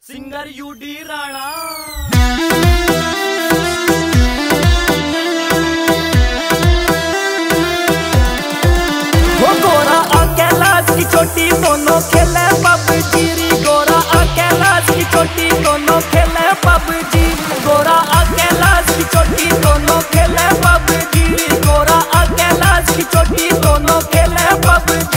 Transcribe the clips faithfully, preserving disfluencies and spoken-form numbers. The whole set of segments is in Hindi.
Singer UD Rana. वो गोरा कैलाश की चोटी दोनों खेले पबजी री। गोरा कैलाश की चोटी दोनों खेले पबजी। गोरा कैलाश की चोटी दोनों खेले पबजी। गोरा कैलाश की चोटी दोनों खेले पबजी।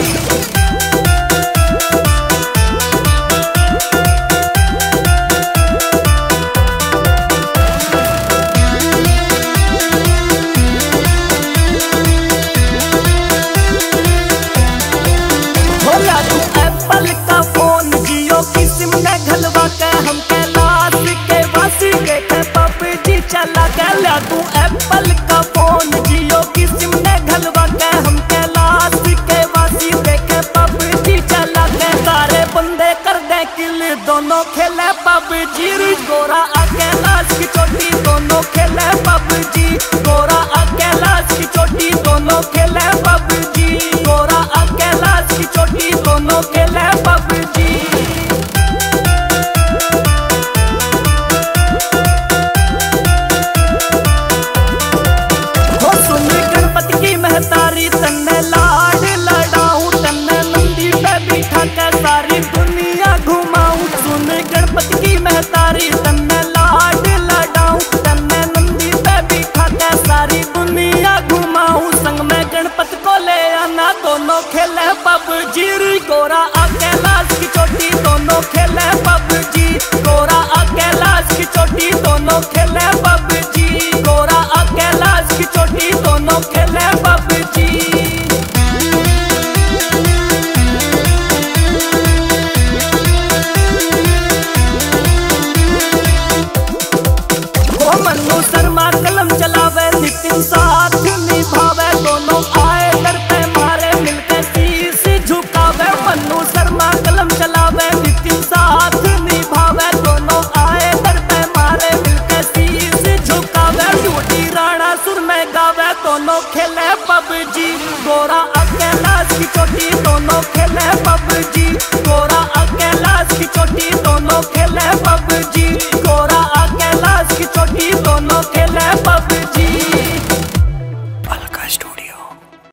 एप्पल का फोन जियो की सिम ने घलवा के हम कैलाश के वासी देखे पबजी चला के। ला तू एप्पल का फोन जियो की सिम ने घलवा के हम कैलाश के वासी देखे पबजी चला के। सारे बंदे कर दे किल दोनों खेले पबजी। गोरा कैलाश की चोटी दोनों खेले पबजी। गोरा कैलाश की चोटी दोनों खेले पबजी। गोरा कैलाश की चोटी दोनों खेले पबजी। हो सुन गणपति की महतारी तन्ने लाड लड़ाऊं। तन्ने नंदी पे बिठा के सारी दुनिया घुमाऊं। सुन गणपति की महतारी तन्ने लाड लड़ाऊं। तन्ने नंदी पे बिठा के सारी दुनिया घुमाऊं। संग में गणपति को ले आना दोनों खेले पबजी। गोरा कैलाश की चोटी दोनों खेले पबजी। गोरा